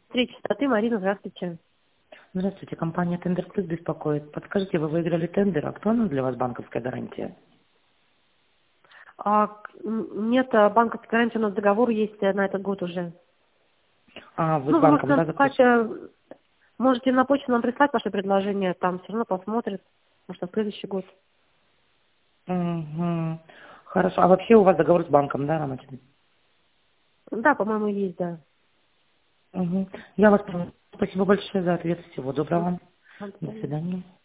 3 частоты, Марина, здравствуйте. Здравствуйте, компания Тендер Плюс беспокоит. Подскажите, вы выиграли тендер, актуальна для вас банковская гарантия? Нет, банковская гарантия, у нас договор есть на этот год уже. А, вы с Ну, вы можете банком, нам да, прислать, заключили? можете на почту нам прислать ваше предложение, там все равно посмотрят, может, на следующий год. Угу. Хорошо. А вообще у вас договор с банком, да, Раматин? Да, по-моему, есть, да. Угу. Я вас поняла. Спасибо большое за ответ. Всего доброго вам. До Антонина. свидания.